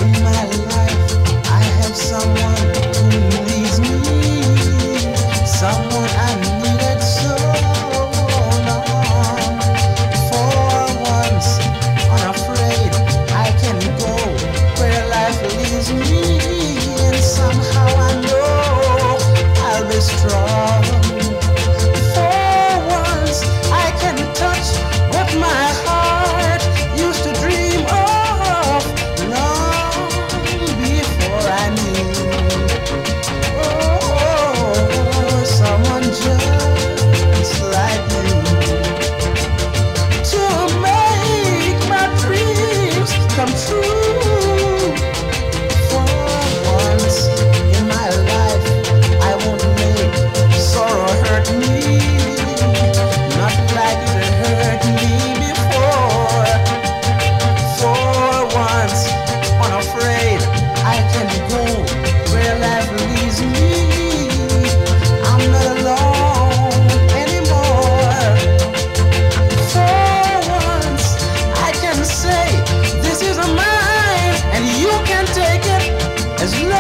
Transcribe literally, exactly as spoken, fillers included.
In my life, I have someone who needs me, someone I needed so long. For once, unafraid, I can go where life leads me, and somehow I know I'll be strong. For once, I can touch what my heart used to dream of long before I knew. Oh, someone just like you to make my dreams come true. For once in my life, I won't make sorrow hurt me, not like it hurt me before. For once, unafraid, I can go where life leads me. I'm not alone anymore. For once, I can say, this is mine, and you can take it as long